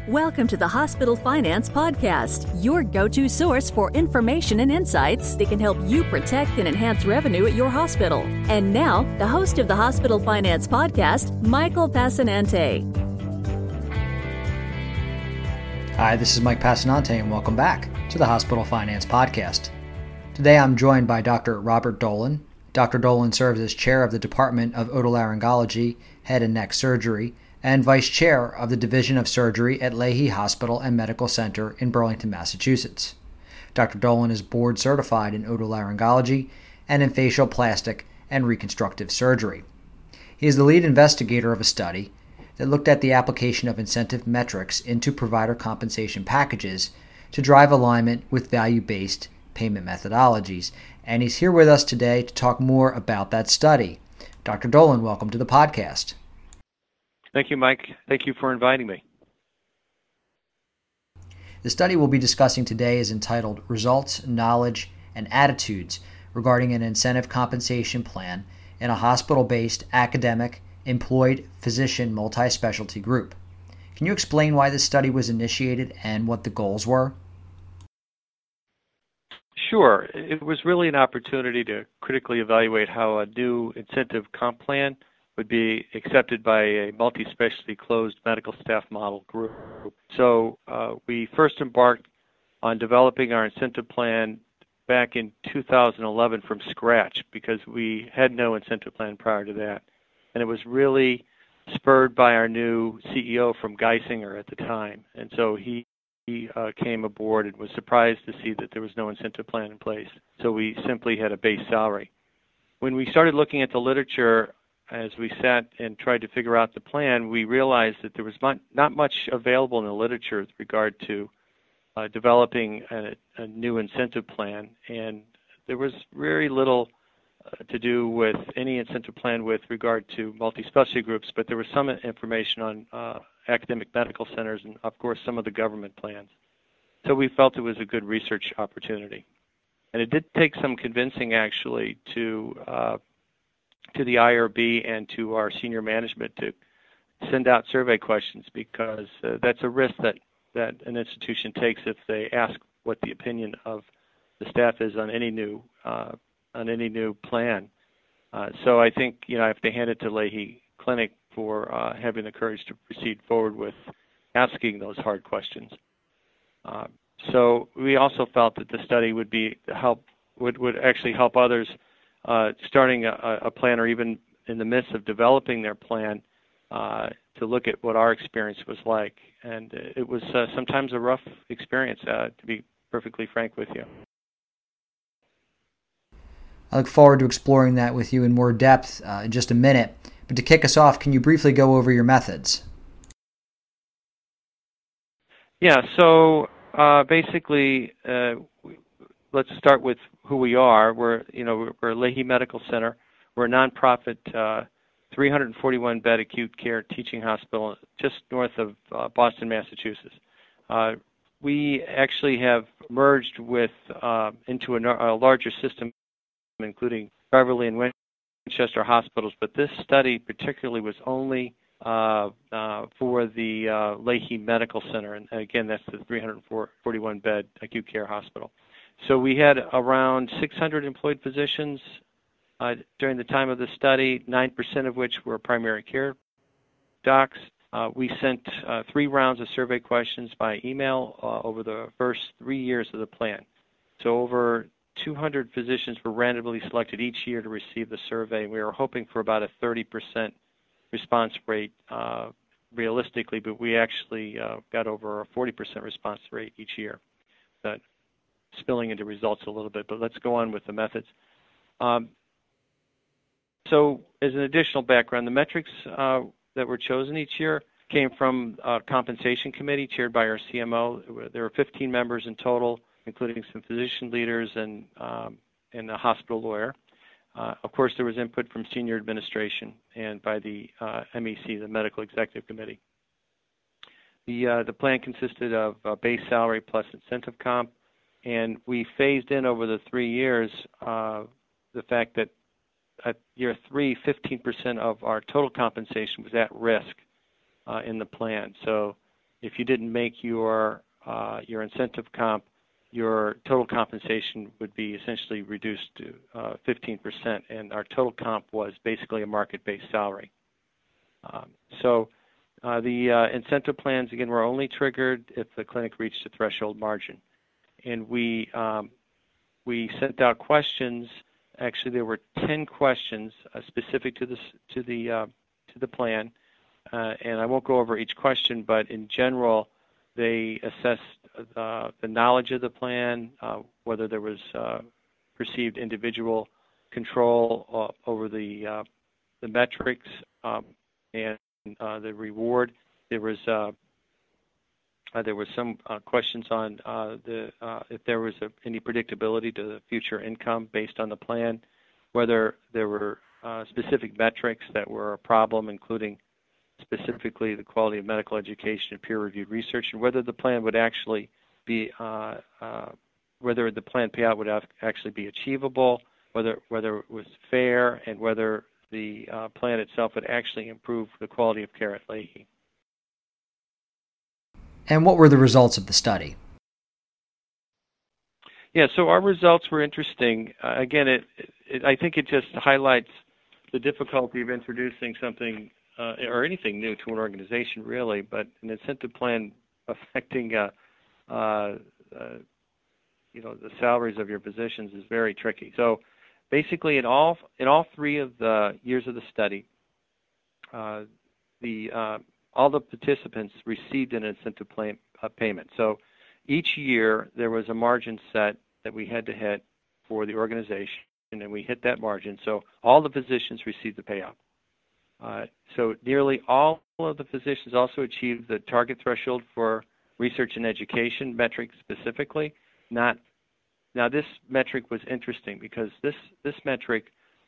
Welcome to the Hospital Finance Podcast, your go-to source for information and insights that can help you protect and enhance revenue at your hospital. And now, the host of the Hospital Finance Podcast, Michael Passanante. Hi, this is Mike Passanante, and welcome back to the Hospital Finance Podcast. Today I'm joined by Dr. Robert Dolan. Dr. Dolan serves as chair of the Department of Otolaryngology, Head and Neck Surgery, and vice chair of the Division of Surgery at Lahey Hospital and Medical Center in Burlington, Massachusetts. Dr. Dolan is board certified in otolaryngology and in facial plastic and reconstructive surgery. He is the lead investigator of a study that looked at the application of incentive metrics into provider compensation packages to drive alignment with value-based payment methodologies, and he's here with us today to talk more about that study. Dr. Dolan, welcome to the podcast. Thank you, Mike. Thank you for inviting me. The study we'll be discussing today is entitled Results, Knowledge, and Attitudes Regarding an Incentive Compensation Plan in a Hospital-Based Academic Employed Physician Multi-Specialty Group. Can you explain why this study was initiated and what the goals were? Sure. It was really an opportunity to critically evaluate how a new incentive comp plan would be accepted by a multi-specialty closed medical staff model group. So we first embarked on developing our incentive plan back in 2011 from scratch because we had no incentive plan prior to that. And it was really spurred by our new CEO from Geisinger at the time. And so he came aboard and was surprised to see that there was no incentive plan in place. So we simply had a base salary. When we started looking at the literature, as we sat and tried to figure out the plan, we realized that there was not much available in the literature with regard to developing a new incentive plan. And there was very little to do with any incentive plan with regard to multi-specialty groups, but there was some information on academic medical centers and, of course, some of the government plans. So we felt it was a good research opportunity. And it did take some convincing, actually, to the IRB and to our senior management to send out survey questions because that's a risk that an institution takes if they ask what the opinion of the staff is on any new plan. So I think I have to hand it to Lahey Clinic for having the courage to proceed forward with asking those hard questions. So we also felt that the study would actually help others starting a plan or even in the midst of developing their plan to look at what our experience was like. And it was sometimes a rough experience, to be perfectly frank with you. I look forward to exploring that with you in more depth in just a minute. But to kick us off, can you briefly go over your methods? Yeah, so basically, let's start with who we are. We're Lahey Medical Center. We're a nonprofit 341-bed acute care teaching hospital just north of Boston, Massachusetts. We actually have merged into a larger system, including Beverly and Winchester hospitals, but this study particularly was only for the Lahey Medical Center, and again, that's the 341-bed acute care hospital. So we had around 600 employed physicians during the time of the study, 9% of which were primary care docs. We sent 3 rounds of survey questions by email over the first 3 years of the plan. So over 200 physicians were randomly selected each year to receive the survey. We were hoping for about a 30% response rate realistically, but we actually got over a 40% response rate each year. That spilling into results a little bit, but let's go on with the methods. So as an additional background, the metrics that were chosen each year came from a compensation committee chaired by our CMO. There were 15 members in total, including some physician leaders and a hospital lawyer. Of course, there was input from senior administration and by the MEC, the Medical Executive Committee. The plan consisted of base salary plus incentive comp, and we phased in over the 3 years the fact that at year 3, 15% of our total compensation was at risk in the plan. So if you didn't make your incentive comp, your total compensation would be essentially reduced to 15%, and our total comp was basically a market-based salary. The incentive plans, again, were only triggered if the clinic reached a threshold margin. And we sent out questions. Actually, there were 10 questions specific to the plan, and I won't go over each question, but in general, they assessed the knowledge of the plan, whether there was perceived individual control over the metrics and the reward. There was some questions on if there was any predictability to the future income based on the plan, whether there were specific metrics that were a problem, including specifically the quality of medical education and peer-reviewed research, and whether the plan would actually be, whether the plan payout would actually be achievable, whether it was fair, and whether the plan itself would actually improve the quality of care at Lahey. And what were the results of the study? Yeah, so our results were interesting. Again, I think it just highlights the difficulty of introducing something or anything new to an organization, really, but an incentive plan affecting the salaries of your physicians is very tricky. So basically, in all 3 of the years of the study, all the participants received an incentive plan payment. So each year there was a margin set that we had to hit for the organization, and we hit that margin. So all the physicians received the payout. So nearly all of the physicians also achieved the target threshold for research and education metric specifically. Now this metric was interesting because this metric,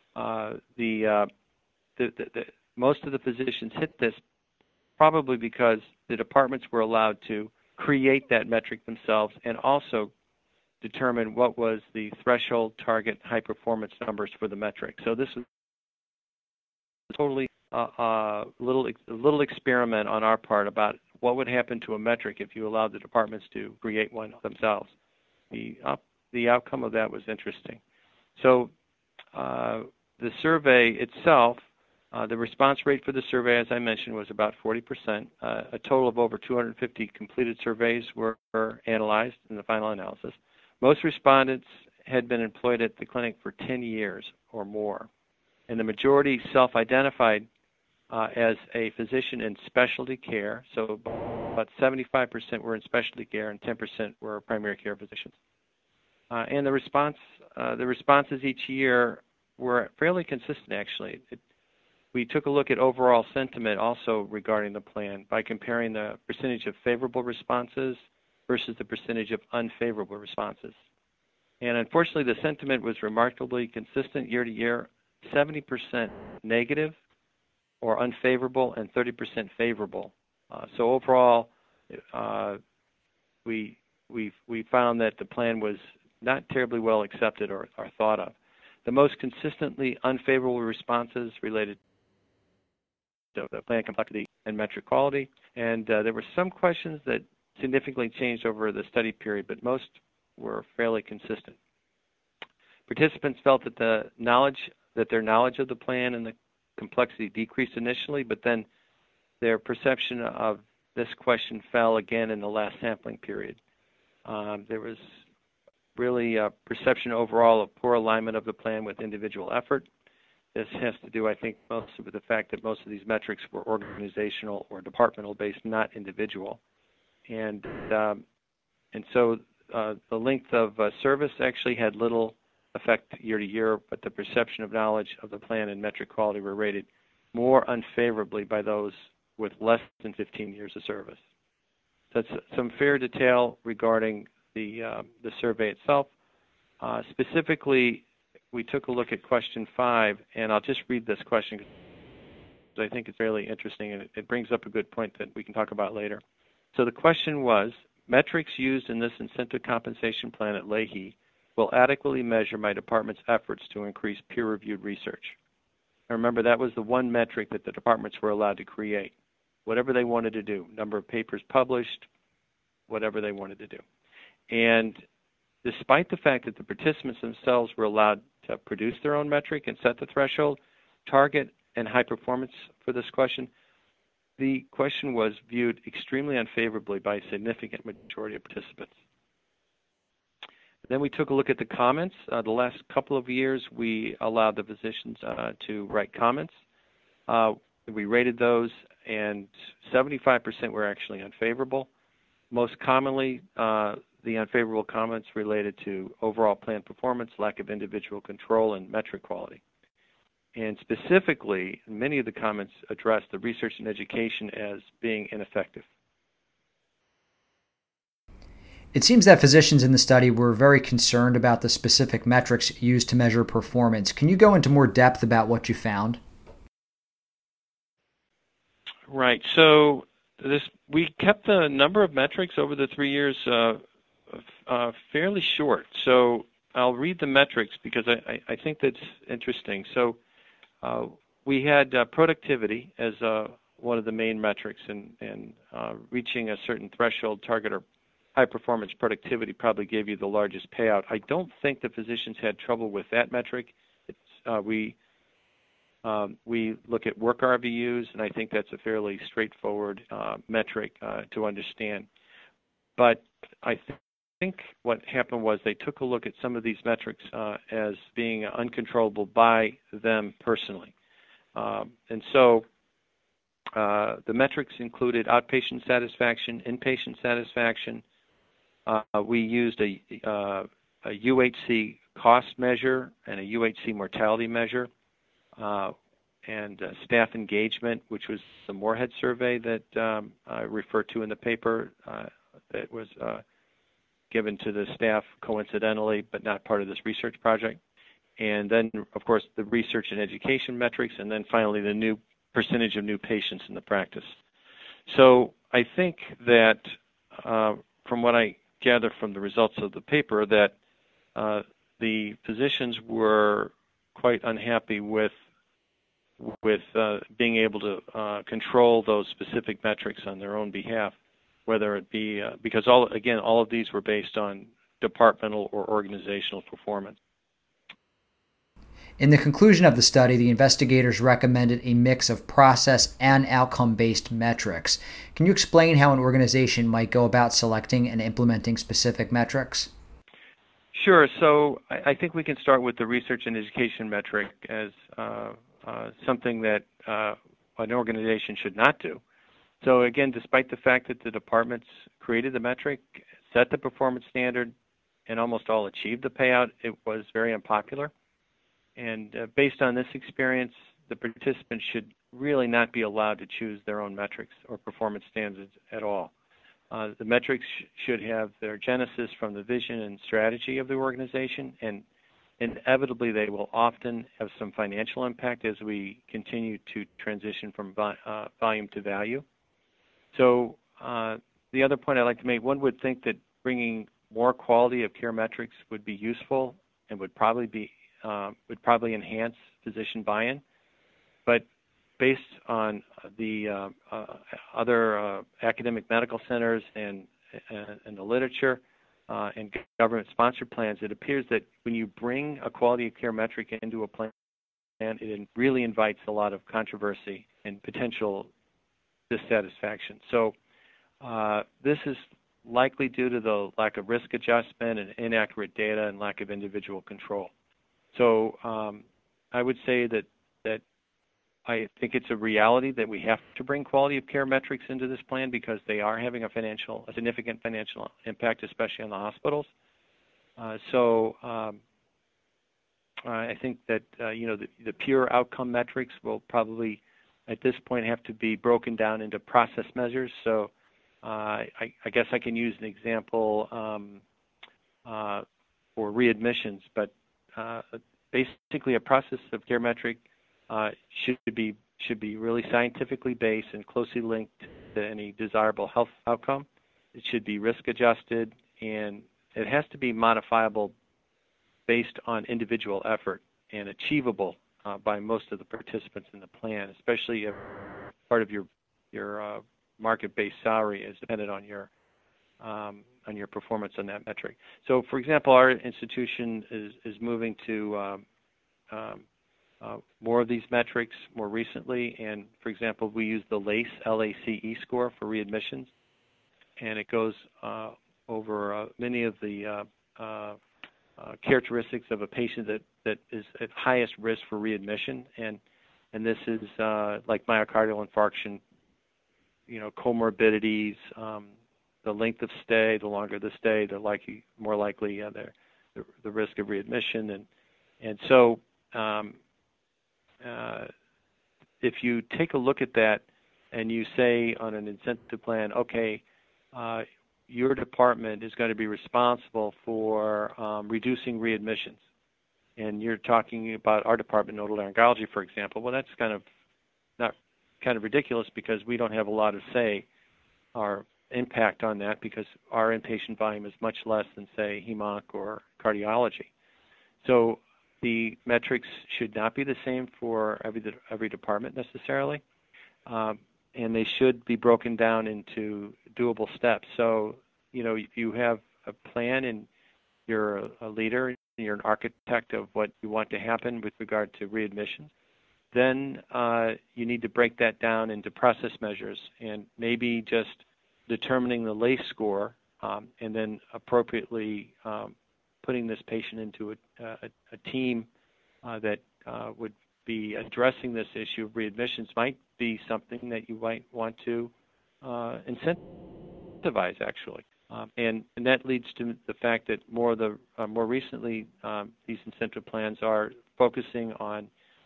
most of the physicians hit this probably because the departments were allowed to create that metric themselves and also determine what was the threshold target high performance numbers for the metric. So this was totally a little experiment on our part about what would happen to a metric if you allowed the departments to create one themselves. The outcome of that was interesting. So the survey itself, the response rate for the survey, as I mentioned, was about 40%. A total of over 250 completed surveys were analyzed in the final analysis. Most respondents had been employed at the clinic for 10 years or more, and the majority self-identified as a physician in specialty care. So about 75% were in specialty care and 10% were primary care physicians. And the responses each year were fairly consistent, actually. We took a look at overall sentiment also regarding the plan by comparing the percentage of favorable responses versus the percentage of unfavorable responses. And unfortunately, the sentiment was remarkably consistent year to year, 70% negative or unfavorable and 30% favorable. So overall, we found that the plan was not terribly well accepted or thought of. The most consistently unfavorable responses related to the plan complexity and metric quality, and there were some questions that significantly changed over the study period, but most were fairly consistent. Participants felt that their knowledge of the plan and the complexity decreased initially, but then their perception of this question fell again in the last sampling period. There was really a perception overall of poor alignment of the plan with individual effort. This has to do, I think, mostly with the fact that most of these metrics were organizational or departmental based, not individual. And so the length of service actually had little effect year to year, but the perception of knowledge of the plan and metric quality were rated more unfavorably by those with less than 15 years of service. That's some fair detail regarding the survey itself. Specifically, we took a look at question 5, and I'll just read this question because I think it's really interesting, and it brings up a good point that we can talk about later. So the question was, metrics used in this incentive compensation plan at Lahey will adequately measure my department's efforts to increase peer-reviewed research. And remember, that was the one metric that the departments were allowed to create. whatever they wanted to do, number of papers published, whatever they wanted to do. And despite the fact that the participants themselves were allowed to produce their own metric and set the threshold, target, and high performance for this question, the question was viewed extremely unfavorably by a significant majority of participants. Then we took a look at the comments. The last couple of years, we allowed the physicians to write comments. We rated those, and 75% were actually unfavorable. Most commonly, the unfavorable comments related to overall plan performance, lack of individual control, and metric quality. And specifically, many of the comments addressed the research and education as being ineffective. It seems that physicians in the study were very concerned about the specific metrics used to measure performance. Can you go into more depth about what you found? Right. So we kept the number of metrics over the 3 years fairly short. So I'll read the metrics because I think that's interesting. So we had productivity as one of the main metrics, and reaching a certain threshold target or high performance productivity probably gave you the largest payout. I don't think the physicians had trouble with that metric. We look at work RVUs, and I think that's a fairly straightforward metric to understand. But I think what happened was they took a look at some of these metrics as being uncontrollable by them personally. And so the metrics included outpatient satisfaction, inpatient satisfaction. We used a UHC cost measure and a UHC mortality measure, and staff engagement, which was the Moorhead survey that I refer to in the paper that was given to the staff coincidentally, but not part of this research project. And then, of course, the research and education metrics, and then finally the new percentage of new patients in the practice. So I think that from what I gather from the results of the paper, that the physicians were quite unhappy with being able to control those specific metrics on their own behalf, whether it be because all of these were based on departmental or organizational performance. In the conclusion of the study, the investigators recommended a mix of process and outcome-based metrics. Can you explain how an organization might go about selecting and implementing specific metrics? Sure. So I think we can start with the research and education metric as something that an organization should not do. So again, despite the fact that the departments created the metric, set the performance standard, and almost all achieved the payout, it was very unpopular. And based on this experience, the participants should really not be allowed to choose their own metrics or performance standards at all. The metrics should have their genesis from the vision and strategy of the organization, and inevitably they will often have some financial impact as we continue to transition from volume to value. So the other point I'd like to make, one would think that bringing more quality of care metrics would be useful and would probably enhance physician buy-in, but based on the other academic medical centers and the literature and government-sponsored plans, it appears that when you bring a quality of care metric into a plan, it really invites a lot of controversy and potential dissatisfaction. So this is likely due to the lack of risk adjustment and inaccurate data and lack of individual control. So I would say that I think it's a reality that we have to bring quality of care metrics into this plan because they are having a significant financial impact, especially on the hospitals. So I think that the pure outcome metrics will probably at this point have to be broken down into process measures. So I guess I can use an example for readmissions, but basically a process of care metric should be really scientifically based and closely linked to any desirable health outcome. It should be risk adjusted, and it has to be modifiable based on individual effort and achievable by most of the participants in the plan, especially if part of your your market-based salary is dependent on your performance on that metric. So, for example, our institution is moving to more of these metrics more recently, and for example, we use the LACE, L-A-C-E score for readmissions, and it goes over many of the characteristics of a patient that is at highest risk for readmission, and this is like myocardial infarction, comorbidities, the length of stay. The longer the stay, the more likely the risk of readmission, and so if you take a look at that and you say on an incentive plan, okay, your department is going to be responsible for reducing readmissions, and you're talking about our department, otolaryngology, for example. Well, that's kind of ridiculous because we don't have a lot of say or impact on that because our inpatient volume is much less than, say, hemonc or cardiology. So the metrics should not be the same for every department necessarily, and they should be broken down into doable steps. So, if you have a plan and you're a leader, you're an architect of what you want to happen with regard to readmissions, then you need to break that down into process measures and maybe just determining the LACE score and then appropriately putting this patient into a team that would be addressing this issue of readmissions might be something that you might want to incentivize, actually. And that leads to the fact that more recently these incentive plans are focusing on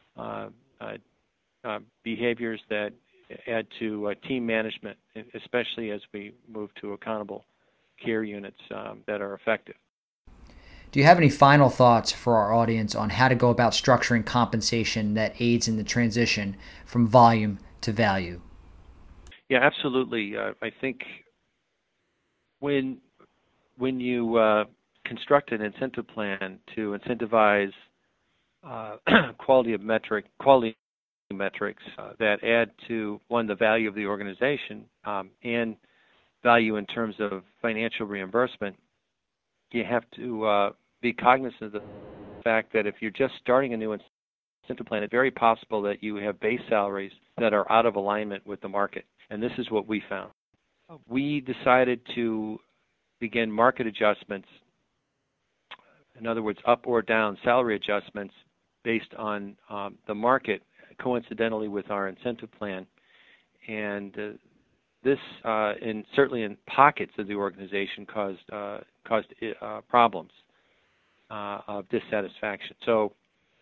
behaviors that add to team management, especially as we move to accountable care units that are effective. Do you have any final thoughts for our audience on how to go about structuring compensation that aids in the transition from volume to value? Yeah, absolutely. I think when you construct an incentive plan to incentivize quality metrics that add to, one, the value of the organization and value in terms of financial reimbursement, you have to be cognizant of the fact that if you're just starting a new incentive plan, it's very possible that you have base salaries that are out of alignment with the market. And this is what we found. We decided to begin market adjustments, in other words, up or down salary adjustments based on the market, coincidentally with our incentive plan. And this, certainly in pockets of the organization, caused problems of dissatisfaction. So,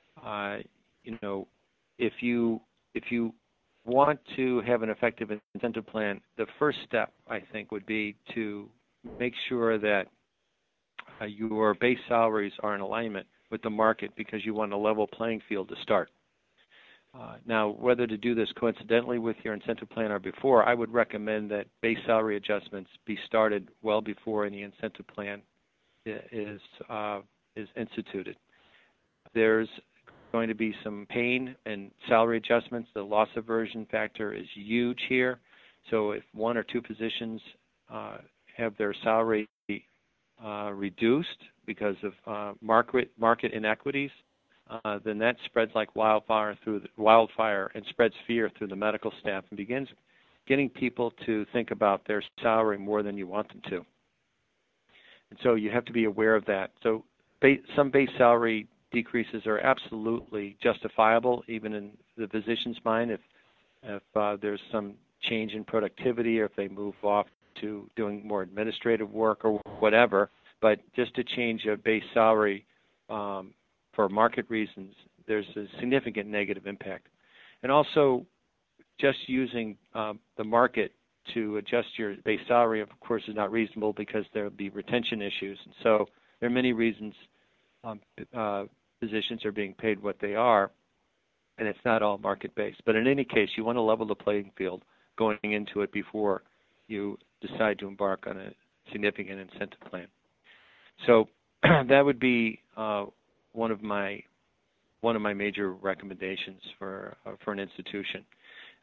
if you want to have an effective incentive plan, the first step, I think, would be to make sure that your base salaries are in alignment with the market because you want a level playing field to start. Now, whether to do this coincidentally with your incentive plan or before, I would recommend that base salary adjustments be started well before any incentive plan is instituted. There's going to be some pain in salary adjustments. The loss aversion factor is huge here. So if one or two physicians have their salary reduced because of market inequities, then that spreads like wildfire and spreads fear through the medical staff and begins getting people to think about their salary more than you want them to. And so you have to be aware of that. So some base salary decreases are absolutely justifiable, even in the physician's mind, if there's some change in productivity or if they move off to doing more administrative work or whatever. But just to change a base salary for market reasons, there's a significant negative impact. And also, just using the market to adjust your base salary, of course, is not reasonable because there will be retention issues. And so there are many reasons physicians are being paid what they are, and it's not all market-based. But in any case, you want to level the playing field going into it before you decide to embark on a significant incentive plan. So that would be one of my major recommendations for an institution.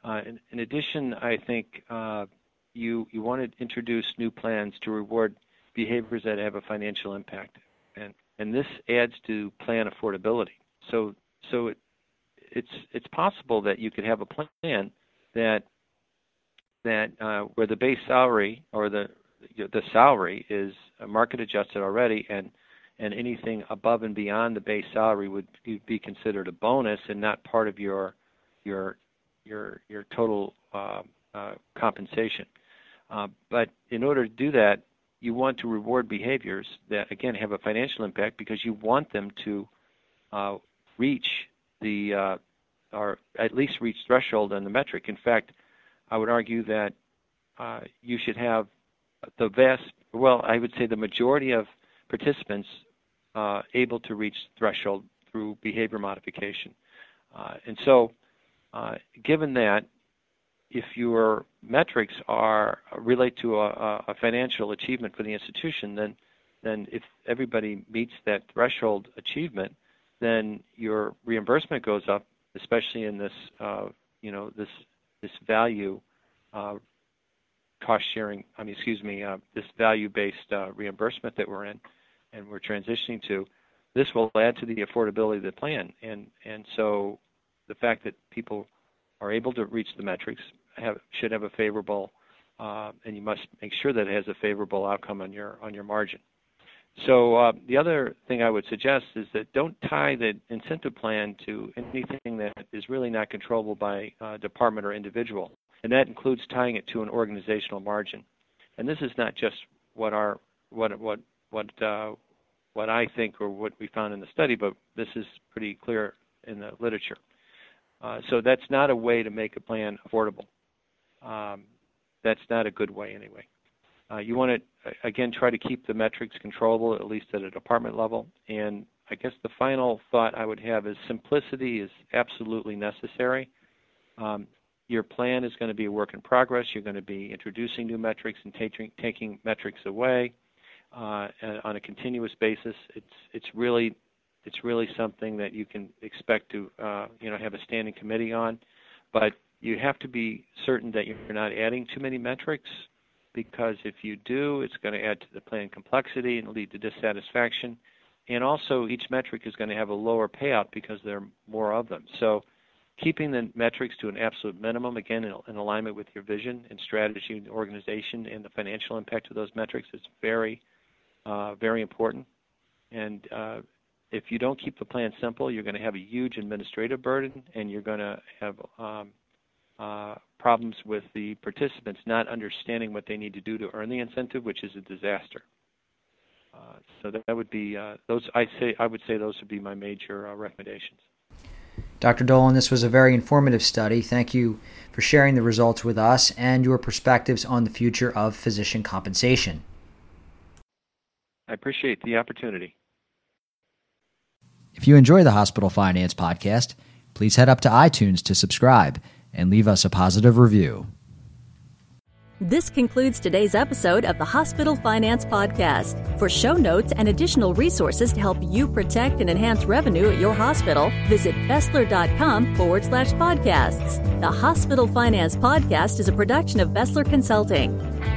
In addition, I think you want to introduce new plans to reward behaviors that have a financial impact, and this adds to plan affordability. So it's possible that you could have a plan that where the base salary or the salary is market adjusted already, and anything above and beyond the base salary would be considered a bonus and not part of your total compensation. But in order to do that, you want to reward behaviors that, again, have a financial impact because you want them to reach or at least reach threshold on the metric. In fact, I would argue that you should have I would say the majority of participants able to reach threshold through behavior modification. And so, given that, if your metrics relate to a financial achievement for the institution, then if everybody meets that threshold achievement, then your reimbursement goes up, especially in this this value cost sharing. This value-based reimbursement that we're in and we're transitioning to. This will add to the affordability of the plan, and so the fact that people are able to reach the metrics should have a favorable, and you must make sure that it has a favorable outcome on your margin. So the other thing I would suggest is that don't tie the incentive plan to anything that is really not controllable by department or individual, and that includes tying it to an organizational margin. And this is not just what I think or what we found in the study, but this is pretty clear in the literature. So that's not a way to make a plan affordable. That's not a good way anyway. You want to, again, try to keep the metrics controllable, at least at a department level. And I guess the final thought I would have is simplicity is absolutely necessary. Your plan is going to be a work in progress. You're going to be introducing new metrics and taking metrics away on a continuous basis. It's really something that you can expect to have a standing committee on, but you have to be certain that you're not adding too many metrics, because if you do, it's going to add to the plan complexity and lead to dissatisfaction. And also, each metric is going to have a lower payout because there are more of them. So keeping the metrics to an absolute minimum, again, in alignment with your vision and strategy and the organization and the financial impact of those metrics is very, very important. And if you don't keep the plan simple, you're going to have a huge administrative burden, and you're going to have problems with the participants not understanding what they need to do to earn the incentive, which is a disaster. So that would be those. I would say those would be my major recommendations. Dr. Dolan, this was a very informative study. Thank you for sharing the results with us and your perspectives on the future of physician compensation. I appreciate the opportunity. If you enjoy the Hospital Finance Podcast, please head up to iTunes to subscribe and leave us a positive review. This concludes today's episode of the Hospital Finance Podcast. For show notes and additional resources to help you protect and enhance revenue at your hospital, visit Bessler.com/podcasts. The Hospital Finance Podcast is a production of Bessler Consulting.